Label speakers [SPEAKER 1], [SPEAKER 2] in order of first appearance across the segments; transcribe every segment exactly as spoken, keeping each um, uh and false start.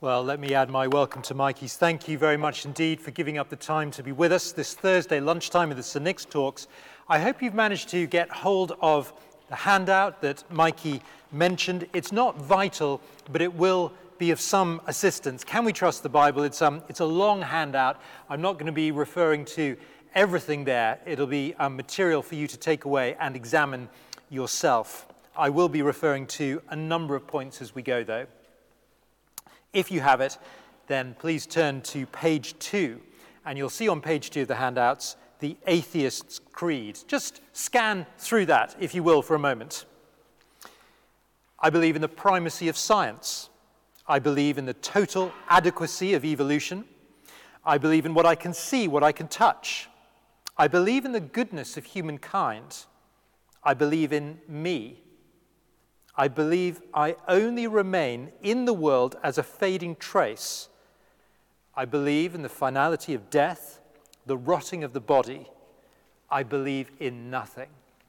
[SPEAKER 1] Well, let me add my welcome to Mikey's. Thank you very much indeed for giving up the time to be with us this Thursday lunchtime of the Saint Nick's Talks. I hope you've managed to get hold of the handout that Mikey mentioned. It's not vital, but it will be of some assistance. Can we trust the Bible? It's, um, it's a long handout. I'm not going to be referring to everything there. It'll be um, material for you to take away and examine yourself. I will be referring to a number of points as we go, though. If you have it, then please turn to page two, and you'll see on page two of the handouts the Atheist's Creed. Just scan through that, if you will, for a moment. I believe in the primacy of science. I believe in the total adequacy of evolution. I believe in what I can see, what I can touch. I believe in the goodness of humankind. I believe in me. I believe I only remain in the world as a fading trace. I believe in the finality of death, the rotting of the body. I believe in nothing.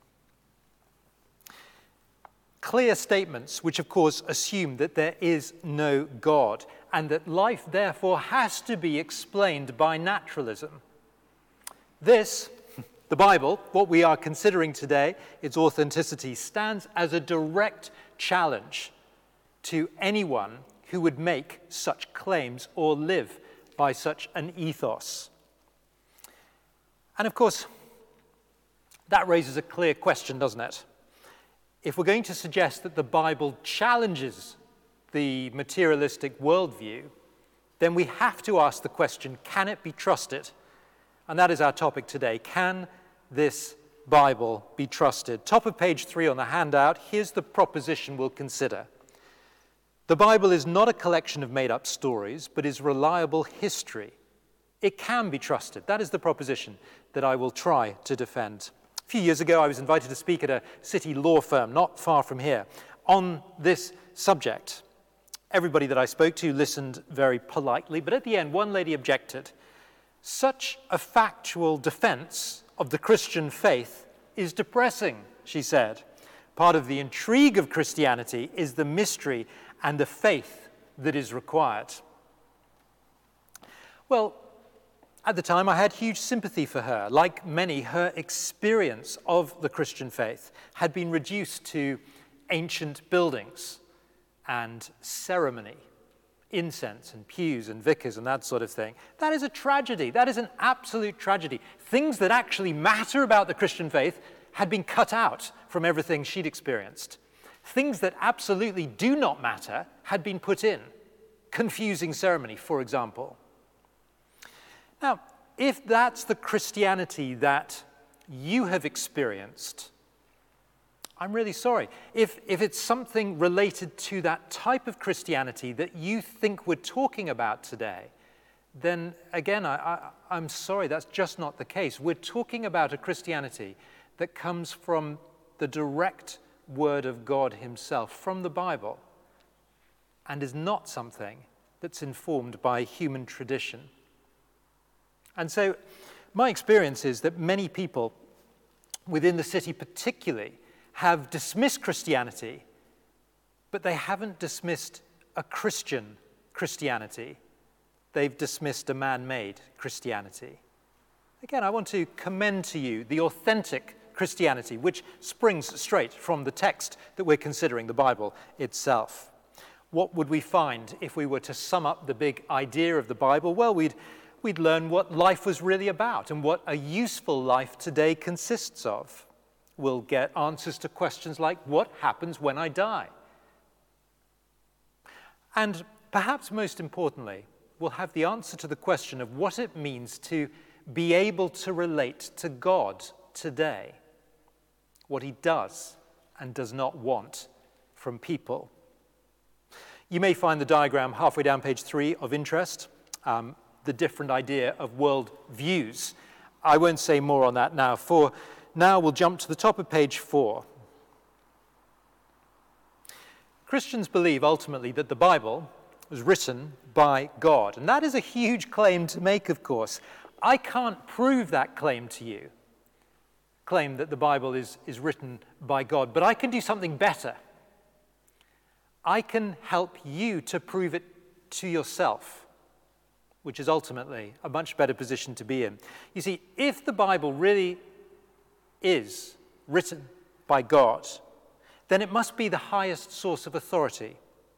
[SPEAKER 1] Clear statements which, of course, assume that there is no God and that life, therefore, has to be explained by naturalism. This, the Bible, what we are considering today, its authenticity, stands as a direct challenge to anyone who would make such claims or live by such an ethos. And of course, that raises a clear question, doesn't it? If we're going to suggest that the Bible challenges the materialistic worldview, then we have to ask the question, can it be trusted? And that is our topic today. Can this Bible be trusted? Top of page three on the handout, here's the proposition we'll consider. The Bible is not a collection of made-up stories, but is reliable history. It can be trusted. That is the proposition that I will try to defend. A few years ago, I was invited to speak at a city law firm not far from here on this subject. Everybody that I spoke to listened very politely, but at the end, one lady objected. Such a factual defense of the Christian faith is depressing, she said. Part of the intrigue of Christianity is the mystery and the faith that is required. Well, at the time I had huge sympathy for her. Like many, her experience of the Christian faith had been reduced to ancient buildings and ceremony, incense and pews and vicars and that sort of thing. That is a tragedy. That is an absolute tragedy. Things that actually matter about the Christian faith had been cut out from everything she'd experienced. Things that absolutely do not matter had been put in. Confusing ceremony, for example. Now, if that's the Christianity that you have experienced, I'm really sorry. If, if it's something related to that type of Christianity that you think we're talking about today, then again, I, I, I'm sorry, that's just not the case. We're talking about a Christianity that comes from the direct word of God himself, from the Bible, and is not something that's informed by human tradition. And so my experience is that many people within the city particularly have dismissed Christianity, but they haven't dismissed a Christian Christianity. They've dismissed a man-made Christianity. Again, I want to commend to you the authentic Christianity, which springs straight from the text that we're considering, the Bible itself. What would we find if we were to sum up the big idea of the Bible? Well, we'd, we'd learn what life was really about and what a useful life today consists of. We'll get answers to questions like, what happens when I die? And perhaps most importantly, we'll have the answer to the question of what it means to be able to relate to God today, what he does and does not want from people. You may find the diagram halfway down page three of interest, um, the different idea of world views. I won't say more on that now, for now we'll jump to the top of page four. Christians believe ultimately that the Bible was written by God, and that is a huge claim to make, of course. I can't prove that claim to you, claim that the Bible is, is written by God, but I can do something better. I can help you to prove it to yourself, which is ultimately a much better position to be in. You see, if the Bible really is written by God, then it must be the highest source of authority.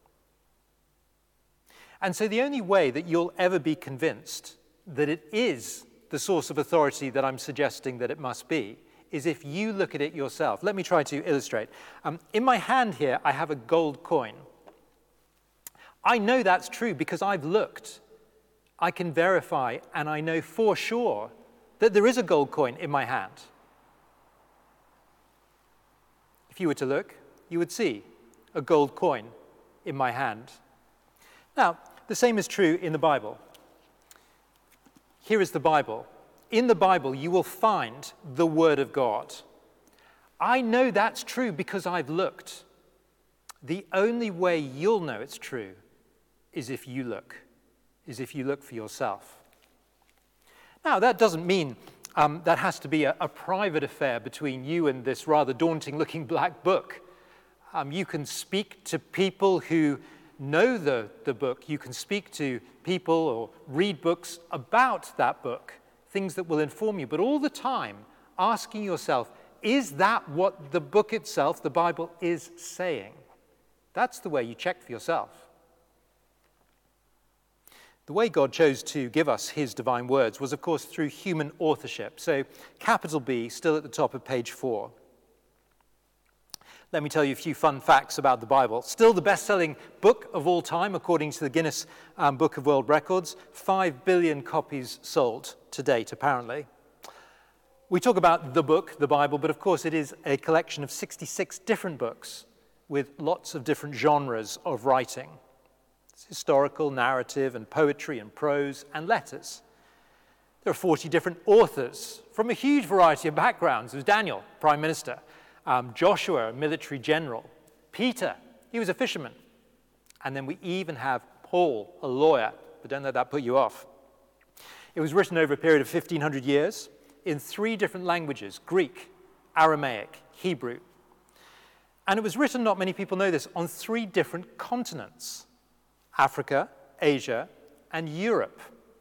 [SPEAKER 1] And so the only way that you'll ever be convinced that it is the source of authority that I'm suggesting that it must be is if you look at it yourself. Let me try to illustrate. Um, in my hand here, I have a gold coin. I know that's true because I've looked. I can verify, and I know for sure that there is a gold coin in my hand. If you were to look, you would see a gold coin in my hand. Now, the same is true in the Bible. Here is the Bible. In the Bible, you will find the Word of God. I know that's true because I've looked. The only way you'll know it's true is if you look, is if you look for yourself. Now, that doesn't mean um, that has to be a, a private affair between you and this rather daunting-looking black book. Um, you can speak to people who know the, the book. You can speak to people or read books about that book, things that will inform you, but all the time asking yourself, is that what the book itself, the Bible, is saying? That's the way you check for yourself. The way God chose to give us his divine words was, of course, through human authorship. So capital B, still at the top of page four. Let me tell you a few fun facts about the Bible. Still the best-selling book of all time, according to the Guinness um, Book of World Records. Five billion copies sold to date, apparently. We talk about the book, the Bible, but of course it is a collection of sixty-six different books with lots of different genres of writing. It's historical, narrative, and poetry, and prose, and letters. There are forty different authors from a huge variety of backgrounds. There's Daniel, Prime Minister. Um, Joshua, a military general. Peter, he was a fisherman. And then we even have Paul, a lawyer, but don't let that put you off. It was written over a period of fifteen hundred years in three different languages, Greek, Aramaic, Hebrew. And it was written, not many people know this, on three different continents, Africa, Asia, and Europe.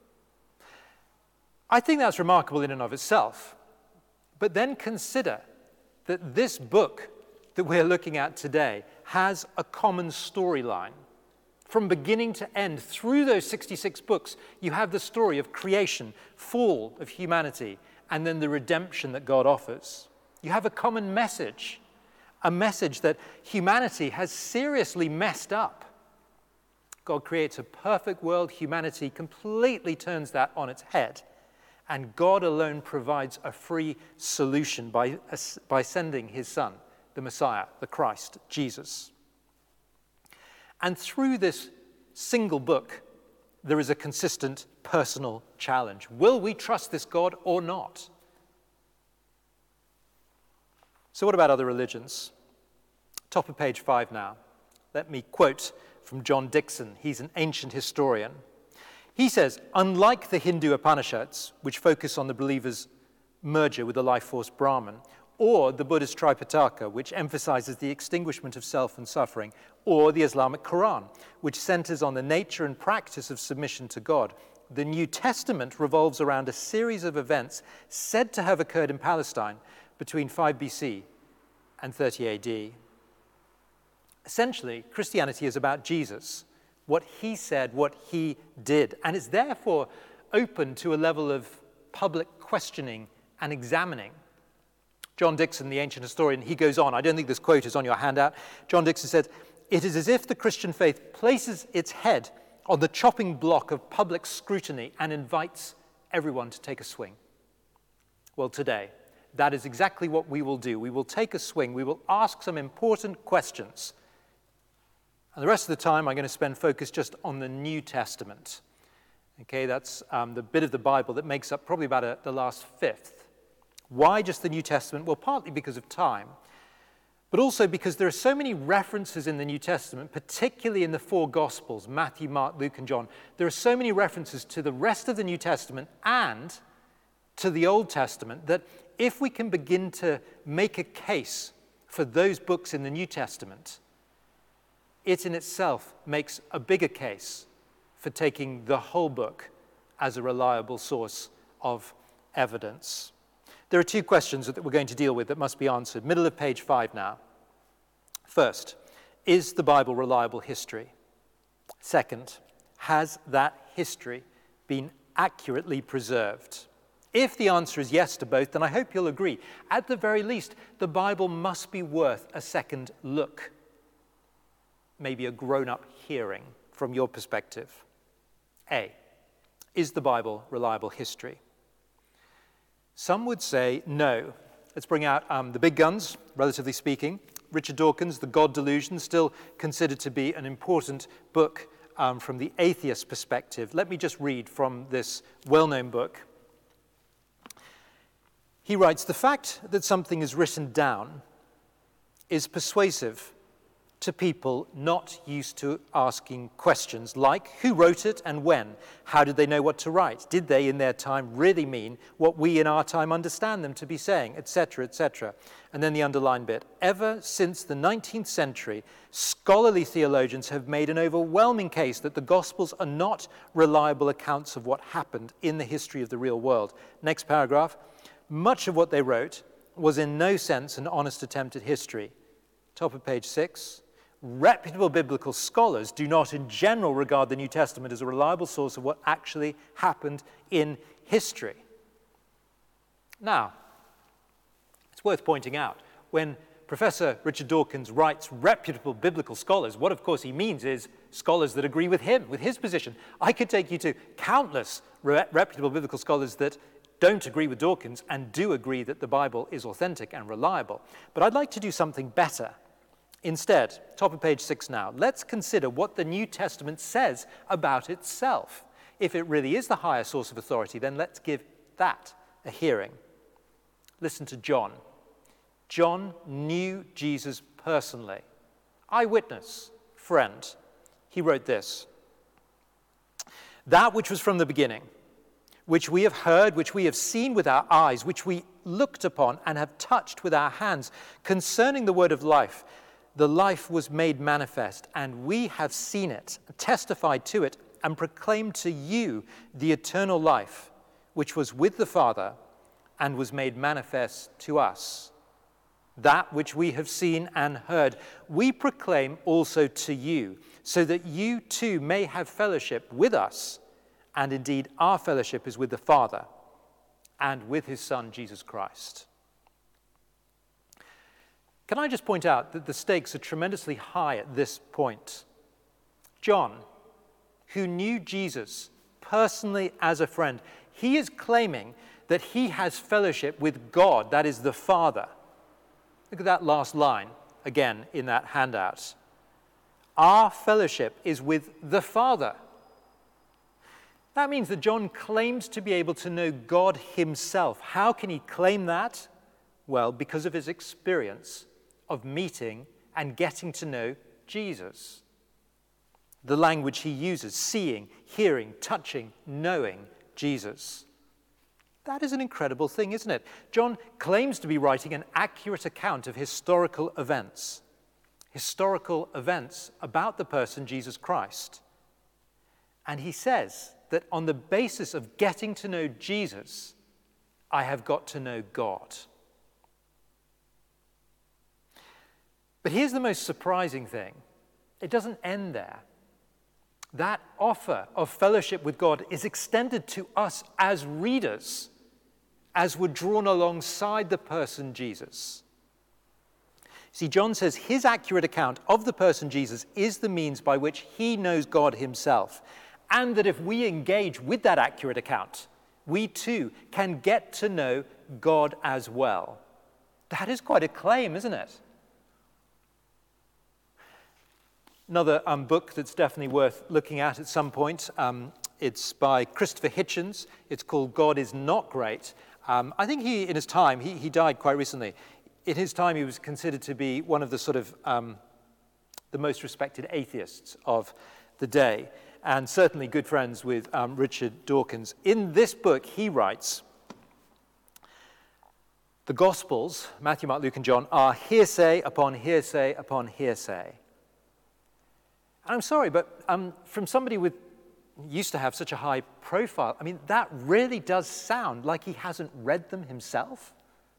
[SPEAKER 1] I think that's remarkable in and of itself. But then consider that this book that we're looking at today has a common storyline. From beginning to end, through those sixty-six books, you have the story of creation, fall of humanity, and then the redemption that God offers. You have a common message, a message that humanity has seriously messed up. God creates a perfect world, humanity completely turns that on its head. And God alone provides a free solution by, by sending his Son, the Messiah, the Christ, Jesus. And through this single book, there is a consistent personal challenge. Will we trust this God or not? So what about other religions? Top of page five now. Let me quote from John Dickson. He's an ancient historian. He says, unlike the Hindu Upanishads, which focus on the believer's merger with the life force Brahman, or the Buddhist Tripitaka, which emphasizes the extinguishment of self and suffering, or the Islamic Quran, which centers on the nature and practice of submission to God, the New Testament revolves around a series of events said to have occurred in Palestine between five B C and thirty A D. Essentially, Christianity is about Jesus, what he said, what he did, and it's therefore open to a level of public questioning and examining. John Dickson, the ancient historian, he goes on. I don't think this quote is on your handout. John Dickson said, "It is as if the Christian faith places its head on the chopping block of public scrutiny and invites everyone to take a swing." Well, today, that is exactly what we will do. We will take a swing. We will ask some important questions. And the rest of the time, I'm going to spend focus just on the New Testament. Okay, that's um, the bit of the Bible that makes up probably about a, the last fifth. Why just the New Testament? Well, partly because of time, but also because there are so many references in the New Testament, particularly in the four Gospels, Matthew, Mark, Luke, and John. There are so many references to the rest of the New Testament and to the Old Testament that if we can begin to make a case for those books in the New Testament, it in itself makes a bigger case for taking the whole book as a reliable source of evidence. There are two questions that we're going to deal with that must be answered. Middle of page five now. First, is the Bible reliable history? Second, has that history been accurately preserved? If the answer is yes to both, then I hope you'll agree. At the very least, the Bible must be worth a second look, maybe a grown-up hearing from your perspective. A, is the Bible reliable history? Some would say no. Let's bring out um, the big guns, relatively speaking. Richard Dawkins, The God Delusion, still considered to be an important book um, from the atheist perspective. Let me just read from this well-known book. He writes, "The fact that something is written down is persuasive to people not used to asking questions like, who wrote it and when? How did they know what to write? Did they in their time really mean what we in our time understand them to be saying, et cetera, et cetera" And then the underlined bit, "Ever since the nineteenth century, scholarly theologians have made an overwhelming case that the Gospels are not reliable accounts of what happened in the history of the real world." Next paragraph, "Much of what they wrote was in no sense an honest attempt at history." Top of page six. "Reputable biblical scholars do not in general regard the New Testament as a reliable source of what actually happened in history." Now, it's worth pointing out, when Professor Richard Dawkins writes reputable biblical scholars, what of course he means is scholars that agree with him, with his position. I could take you to countless re- reputable biblical scholars that don't agree with Dawkins and do agree that the Bible is authentic and reliable. But I'd like to do something better. Instead, top of page six now, let's consider what the New Testament says about itself. If it really is the higher source of authority, then let's give that a hearing. Listen to John. John knew Jesus personally. Eyewitness, friend. He wrote this, "That which was from the beginning, which we have heard, which we have seen with our eyes, which we looked upon and have touched with our hands, concerning the word of life, the life was made manifest, and we have seen it, testified to it, and proclaimed to you the eternal life, which was with the Father and was made manifest to us. That which we have seen and heard, we proclaim also to you, so that you too may have fellowship with us. And indeed, our fellowship is with the Father and with his Son, Jesus Christ." Can I just point out that the stakes are tremendously high at this point? John, who knew Jesus personally as a friend, he is claiming that he has fellowship with God, that is the Father. Look at that last line again in that handout. Our fellowship is with the Father. That means that John claims to be able to know God himself. How can he claim that? Well, because of his experience of meeting and getting to know Jesus. The language he uses, seeing, hearing, touching, knowing Jesus. That is an incredible thing, isn't it? John claims to be writing an accurate account of historical events. Historical events about the person Jesus Christ. And he says that on the basis of getting to know Jesus, I have got to know God. But here's the most surprising thing. It doesn't end there. That offer of fellowship with God is extended to us as readers, as we're drawn alongside the person Jesus. See, John says his accurate account of the person Jesus is the means by which he knows God himself, and that if we engage with that accurate account, we too can get to know God as well. That is quite a claim, isn't it? Another um, book that's definitely worth looking at at some point, um, it's by Christopher Hitchens. It's called God is Not Great. Um, I think he, in his time, he, he died quite recently. In his time, he was considered to be one of the sort of um, the most respected atheists of the day, and certainly good friends with um, Richard Dawkins. In this book, he writes, "The Gospels, Matthew, Mark, Luke, and John, are hearsay upon hearsay upon hearsay." And I'm sorry, but um, from somebody with used to have such a high profile. I mean, that really does sound like he hasn't read them himself.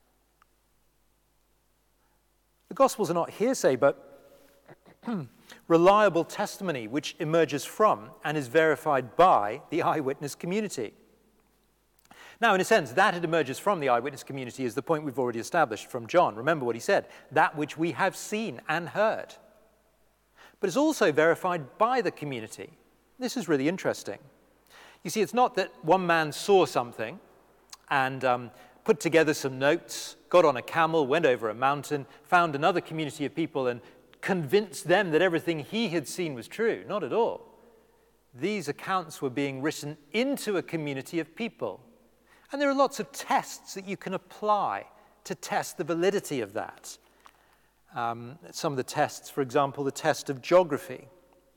[SPEAKER 1] The Gospels are not hearsay, but reliable testimony which emerges from and is verified by the eyewitness community. Now, in a sense, that it emerges from the eyewitness community is the point we've already established from John. Remember what he said, that which we have seen and heard. But it's also verified by the community. This is really interesting. You see, it's not that one man saw something and um, put together some notes, got on a camel, went over a mountain, found another community of people and convinced them that everything he had seen was true. Not at all. These accounts were being written into a community of people. And there are lots of tests that you can apply to test the validity of that. Um, some of the tests, for example, the test of geography.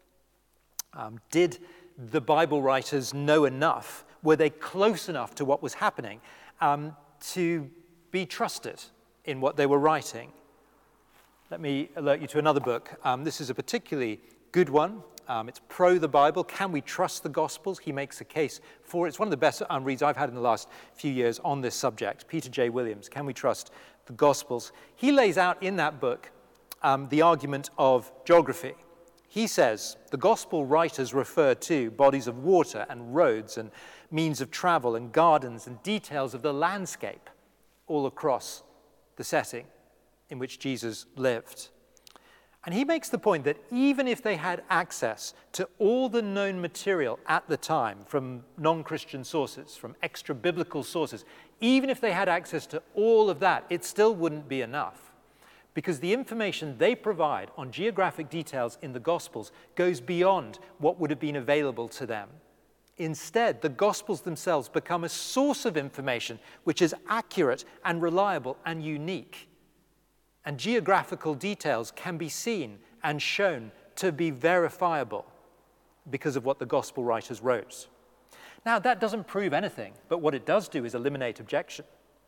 [SPEAKER 1] Um, did the Bible writers know enough? Were they close enough to what was happening um, to be trusted in what they were writing? Let me alert you to another book. Um, this is a particularly good one. Um, it's Pro the Bible. Can we trust the Gospels? He makes a case for it. It's one of the best um, reads I've had in the last few years on this subject. Peter J. Williams, Can We Trust the Gospels? He lays out in that book um, the argument of geography. He says the Gospel writers refer to bodies of water and roads and means of travel and gardens and details of the landscape all across the setting in which Jesus lived. And he makes the point that even if they had access to all the known material at the time from non-Christian sources, from extra-biblical sources, even if they had access to all of that, it still wouldn't be enough. Because the information they provide on geographic details in the Gospels goes beyond what would have been available to them. Instead, the Gospels themselves become a source of information which is accurate and reliable and unique. And geographical details can be seen and shown to be verifiable because of what the Gospel writers wrote. Now, that doesn't prove anything, but what it does do is eliminate objection.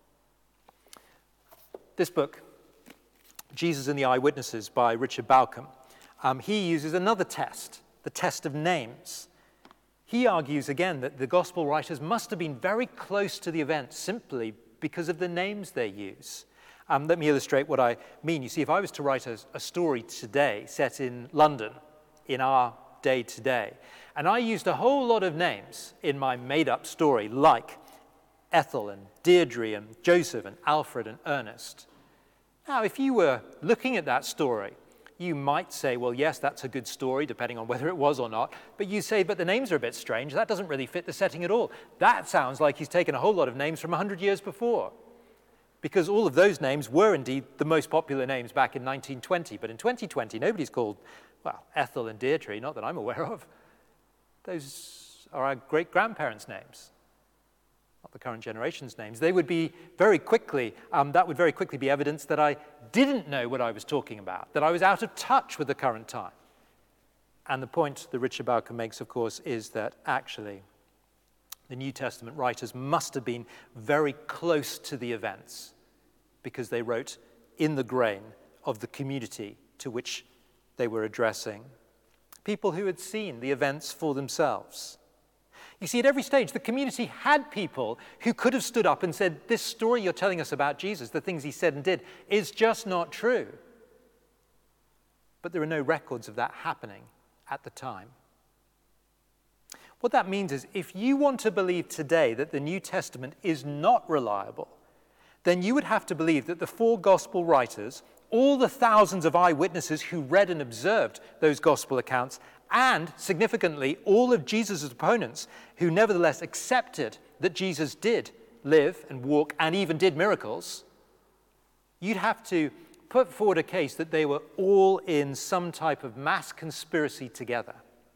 [SPEAKER 1] This book, Jesus and the Eyewitnesses by Richard Bauckham, um, he uses another test, the test of names. He argues again that the Gospel writers must have been very close to the event simply because of the names they use. Um, let me illustrate what I mean. You see, if I was to write a, a story today set in London, in our day today, and I used a whole lot of names in my made-up story, like Ethel and Deirdre and Joseph and Alfred and Ernest. Now, if you were looking at that story, you might say, well, yes, that's a good story, depending on whether it was or not. But you say, but the names are a bit strange. That doesn't really fit the setting at all. That sounds like he's taken a whole lot of names from one hundred years before. Because all of those names were indeed the most popular names back in nineteen twenty. But in twenty twenty, nobody's called, well, Ethel and Deirdre, not that I'm aware of. Those are our great-grandparents' names, not the current generation's names. They would be very quickly, um, that would very quickly be evidence that I didn't know what I was talking about, that I was out of touch with the current time. And the point that Richard Bauckham makes, of course, is that actually the New Testament writers must have been very close to the events because they wrote in the grain of the community to which they were addressing. People who had seen the events for themselves. You see, at every stage, the community had people who could have stood up and said, this story you're telling us about Jesus, the things he said and did, is just not true. But there are no records of that happening at the time. What that means is if you want to believe today that the New Testament is not reliable, then you would have to believe that the four gospel writers, all the thousands of eyewitnesses who read and observed those gospel accounts, and significantly, all of Jesus' opponents who nevertheless accepted that Jesus did live and walk and even did miracles, you'd have to put forward a case that they were all in some type of mass conspiracy together.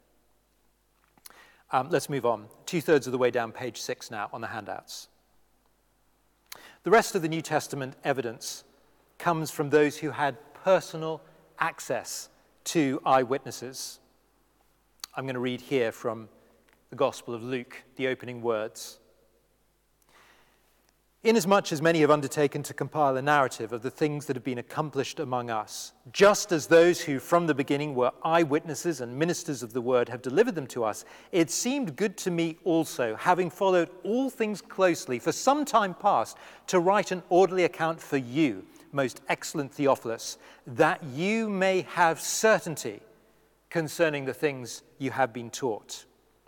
[SPEAKER 1] Um, let's move on. Two-thirds of the way down page six now on the handouts. The rest of the New Testament evidence comes from those who had personal access to eyewitnesses. I'm going to read here from the Gospel of Luke, the opening words. Inasmuch as many have undertaken to compile a narrative of the things that have been accomplished among us, just as those who from the beginning were eyewitnesses and ministers of the word have delivered them to us, it seemed good to me also, having followed all things closely for some time past, to write an orderly account for you, most excellent Theophilus, that you may have certainty concerning the things you have been taught.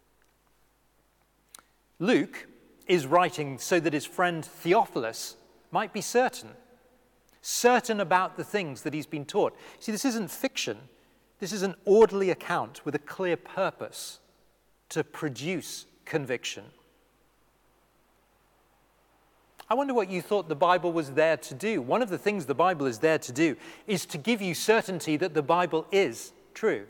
[SPEAKER 1] Luke is writing so that his friend Theophilus might be certain, certain about the things that he's been taught. See, this isn't fiction. This is an orderly account with a clear purpose to produce conviction. I wonder what you thought the Bible was there to do. One of the things the Bible is there to do is to give you certainty that the Bible is true.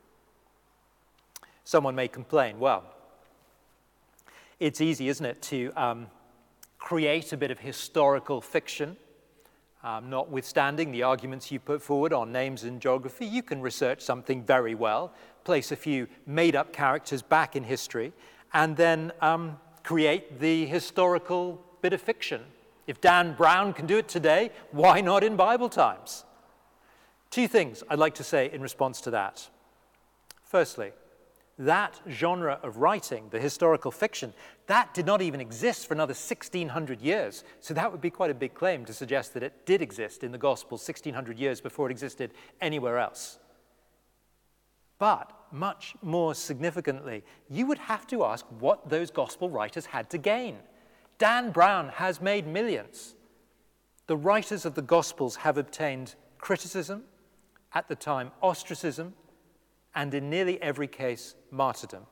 [SPEAKER 1] Someone may complain, well, it's easy, isn't it, to um, create a bit of historical fiction, um, notwithstanding the arguments you put forward on names and geography. You can research something very well, place a few made-up characters back in history, and then um, create the historical bit of fiction. If Dan Brown can do it today, why not in Bible times? Two things I'd like to say in response to that. Firstly, that genre of writing, the historical fiction, that did not even exist for another sixteen hundred years. So that would be quite a big claim to suggest that it did exist in the Gospels sixteen hundred years before it existed anywhere else. But much more significantly, you would have to ask what those Gospel writers had to gain. Dan Brown has made millions. The writers of the Gospels have obtained criticism, at the time ostracism, and in nearly every case, martyrdom.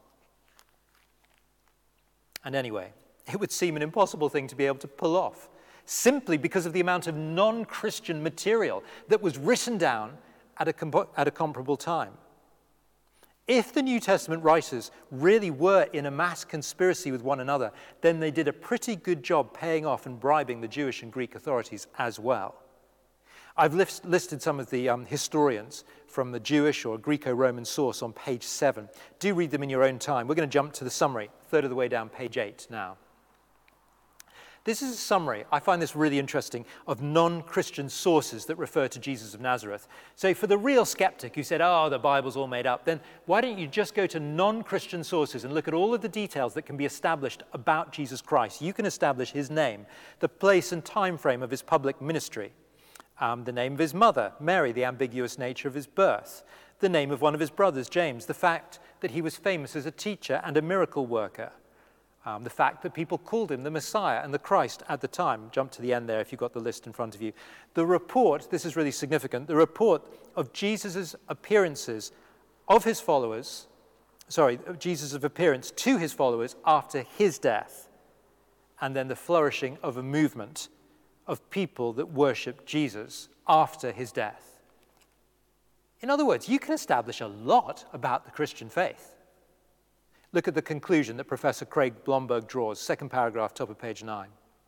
[SPEAKER 1] And anyway, it would seem an impossible thing to be able to pull off, simply because of the amount of non-Christian material that was written down at a, comp- at a comparable time. If the New Testament writers really were in a mass conspiracy with one another, then they did a pretty good job paying off and bribing the Jewish and Greek authorities as well. I've list, listed some of the um, historians from the Jewish or Greco-Roman source on page seven. Do read them in your own time. We're going to jump to the summary, a third of the way down page eight now. This is a summary, I find this really interesting, of non-Christian sources that refer to Jesus of Nazareth. So for the real skeptic who said, oh, the Bible's all made up, then why don't you just go to non-Christian sources and look at all of the details that can be established about Jesus Christ. You can establish his name, the place and time frame of his public ministry, um, the name of his mother, Mary, the ambiguous nature of his birth, the name of one of his brothers, James, the fact that he was famous as a teacher and a miracle worker, Um, the fact that people called him the Messiah and the Christ at the time. Jump to the end there if you've got the list in front of you. The report, this is really significant, the report of Jesus' appearances of his followers, sorry, of Jesus' appearance to his followers after his death, and then the flourishing of a movement of people that worship Jesus after his death. In other words, you can establish a lot about the Christian faith. Look at the conclusion that Professor Craig Blomberg draws, second paragraph, top of page nine.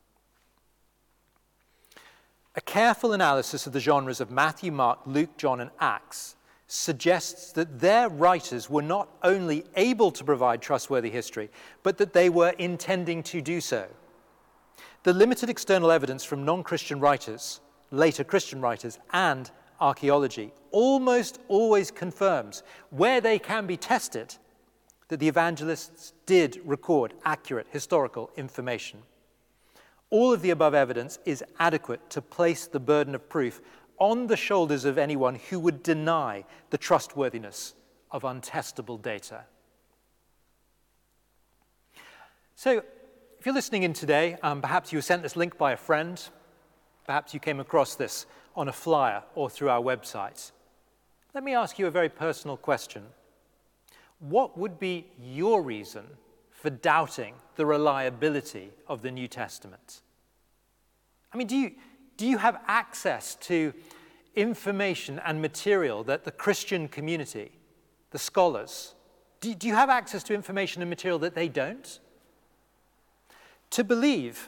[SPEAKER 1] A careful analysis of the genres of Matthew, Mark, Luke, John, and Acts suggests that their writers were not only able to provide trustworthy history, but that they were intending to do so. The limited external evidence from non-Christian writers, later Christian writers, and archaeology almost always confirms, where they can be tested, that the evangelists did record accurate historical information. All of the above evidence is adequate to place the burden of proof on the shoulders of anyone who would deny the trustworthiness of untestable data. So, if you're listening in today, um, perhaps you were sent this link by a friend, perhaps you came across this on a flyer or through our website. Let me ask you a very personal question. What would be your reason for doubting the reliability of the New Testament? I mean, do you, do you have access to information and material that the Christian community, the scholars, do, do you have access to information and material that they don't? To believe,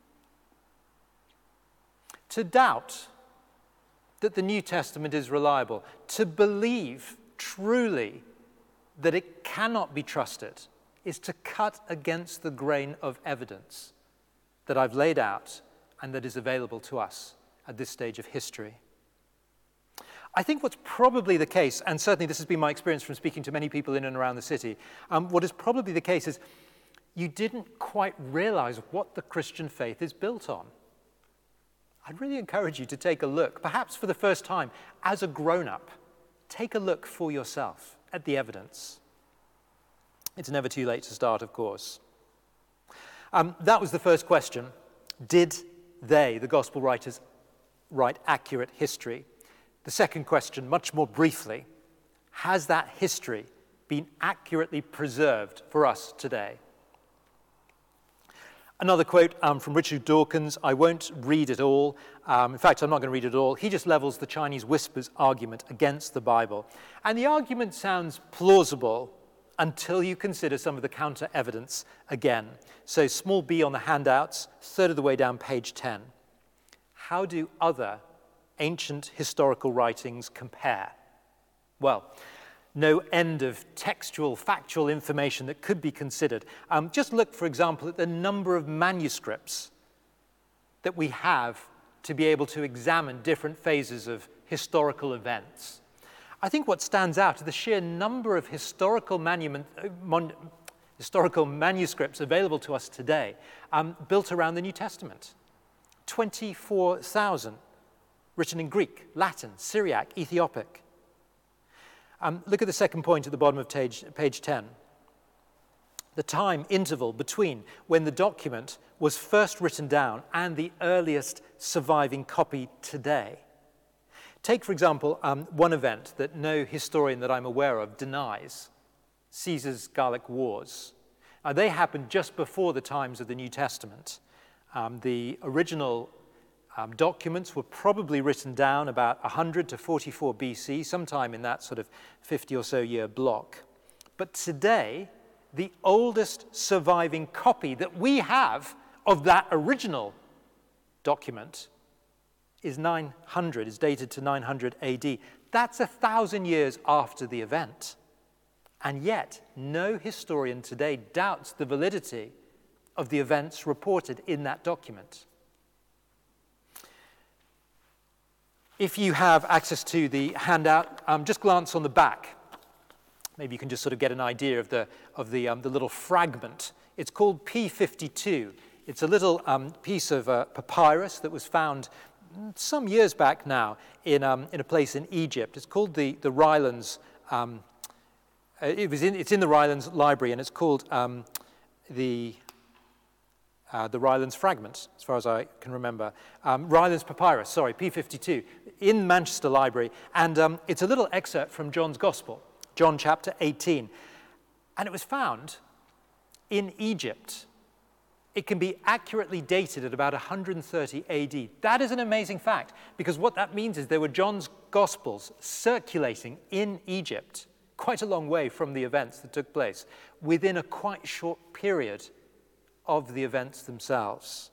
[SPEAKER 1] to doubt that the New Testament is reliable, to believe truly that it cannot be trusted, is to cut against the grain of evidence. that I've laid out and that is available to us at this stage of history. I think what's probably the case, and certainly this has been my experience from speaking to many people in and around the city, um, what is probably the case is you didn't quite realize what the Christian faith is built on. I'd really encourage you to take a look, perhaps for the first time, as a grown-up. Take a look for yourself at the evidence. It's never too late to start, of course. Um, that was the first question. Did they, the gospel writers, write accurate history? The second question, much more briefly, has that history been accurately preserved for us today? Another quote um, from Richard Dawkins. I won't read it all. Um, in fact, I'm not going to read it all. He just levels the Chinese whispers argument against the Bible. And the argument sounds plausible until you consider some of the counter-evidence again. So small b on the handouts, third of the way down page ten. How do other ancient historical writings compare? Well, no end of textual, factual information that could be considered. Um, just look, for example, at the number of manuscripts that we have to be able to examine different phases of historical events. I think what stands out is the sheer number of historical, manu- mon- historical manuscripts available to us today um, built around the New Testament. twenty-four thousand, written in Greek, Latin, Syriac, Ethiopic. Um, look at the second point at the bottom of page, page ten. The time interval between when the document was first written down and the earliest surviving copy today. Take, for example, um, one event that no historian that I'm aware of denies, Caesar's Gallic Wars. Uh, they happened just before the times of the New Testament. Um, the original Um, documents were probably written down about one hundred to forty-four B C, sometime in that sort of fifty or so year block. But today, the oldest surviving copy that we have of that original document is nine hundred, is dated to nine hundred A D. That's a thousand years after the event. And yet, no historian today doubts the validity of the events reported in that document. If you have access to the handout, um, just glance on the back. Maybe you can just sort of get an idea of the, of the, um, the little fragment. It's called P fifty-two. It's a little um, piece of uh, papyrus that was found some years back now in, um, in a place in Egypt. It's called the, the Rylands. Um, it was in, it's in the Rylands Library, and it's called um, the... Uh, the Rylands fragment, as far as I can remember. Um, Rylands papyrus, sorry, P fifty-two, in Manchester Library. And um, it's a little excerpt from John's Gospel, John chapter eighteen. And it was found in Egypt. It can be accurately dated at about one hundred thirty A D. That is an amazing fact, because what that means is there were John's Gospels circulating in Egypt, quite a long way from the events that took place, within a quite short period of the events themselves.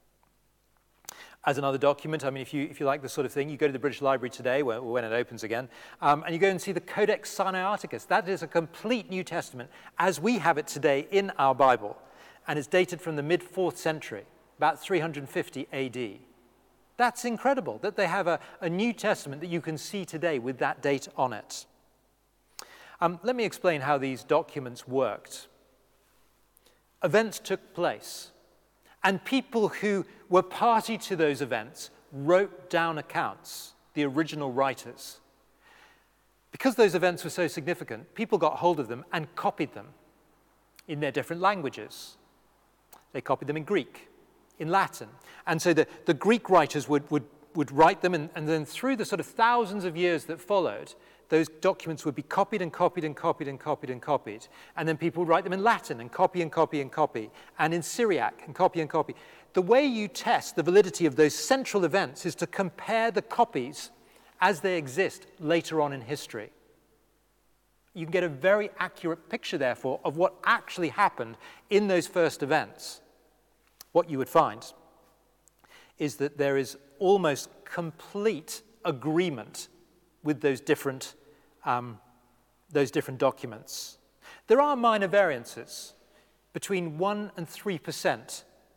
[SPEAKER 1] As another document, I mean, if you, if you like this sort of thing, you go to the British Library today, when, when it opens again, um, and you go and see the Codex Sinaiticus. That is a complete New Testament, as we have it today in our Bible, and it's dated from the mid-fourth century, about three hundred fifty A D. That's incredible, that they have a, a New Testament that you can see today with that date on it. Um, let me explain how these documents worked. Events took place, and people who were party to those events wrote down accounts, the original writers. Because those events were so significant, people got hold of them and copied them in their different languages. They copied them in Greek, in Latin. And so the, the Greek writers would, would, would write them, and, and then through the sort of thousands of years that followed, those documents would be copied and copied and copied and copied and copied. And then people would write them in Latin and copy and copy and copy, and in Syriac and copy and copy. The way you test the validity of those central events is to compare the copies as they exist later on in history. You can get a very accurate picture, therefore, of what actually happened in those first events. What you would find is that there is almost complete agreement with those different Um, those different documents. There are minor variances between one and three percent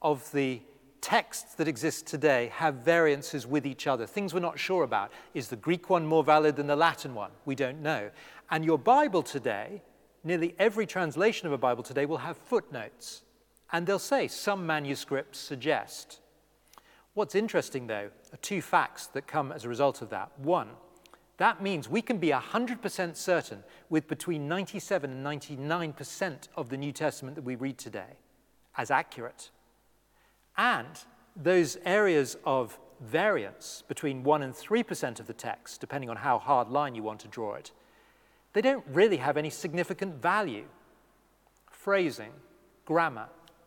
[SPEAKER 1] of the texts that exist today have variances with each other, things we're not sure about. Is the Greek one more valid than the Latin one? We don't know. And your Bible today, nearly every translation of a Bible today will have footnotes. And they'll say, some manuscripts suggest. What's interesting, though, are two facts that come as a result of that. One, that means we can be one hundred percent certain with between ninety-seven and ninety-nine percent of the New Testament that we read today as accurate. And those areas of variance between one and three percent of the text, depending on how hard line you want to draw it, they don't really have any significant value. Phrasing, grammar.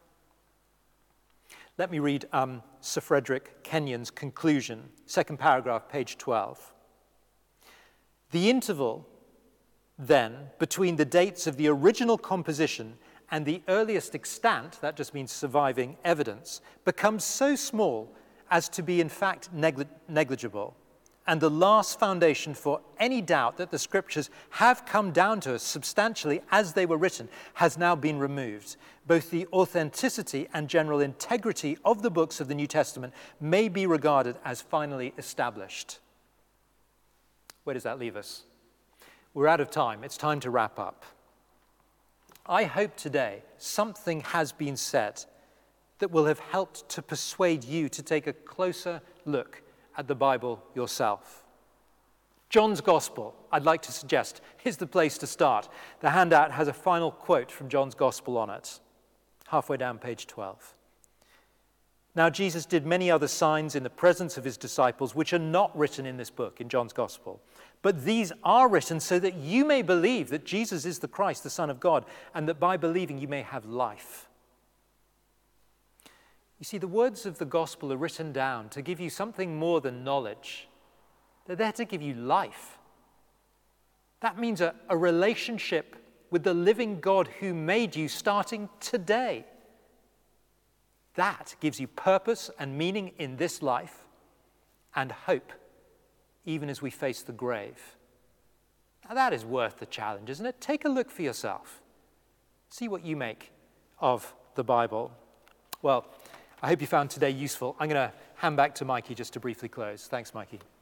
[SPEAKER 1] Let me read um, Sir Frederick Kenyon's conclusion, second paragraph, page twelve. The interval, then, between the dates of the original composition and the earliest extant, that just means surviving evidence, becomes so small as to be in fact negli- negligible. And the last foundation for any doubt that the scriptures have come down to us substantially as they were written has now been removed. Both the authenticity and general integrity of the books of the New Testament may be regarded as finally established. Where does that leave us? We're out of time. It's time to wrap up. I hope today something has been said that will have helped to persuade you to take a closer look at the Bible yourself. John's Gospel, I'd like to suggest, is the place to start. The handout has a final quote from John's Gospel on it, halfway down page twelve. Now Jesus did many other signs in the presence of his disciples, which are not written in this book, in John's Gospel. But these are written so that you may believe that Jesus is the Christ, the Son of God, and that by believing you may have life. You see, the words of the gospel are written down to give you something more than knowledge. They're there to give you life. That means a, a relationship with the living God who made you starting today. That gives you purpose and meaning in this life and hope, even as we face the grave. Now that is worth the challenge, isn't it? Take a look for yourself. See what you make of the Bible. Well, I hope you found today useful. I'm going to hand back to Mikey just to briefly close. Thanks, Mikey.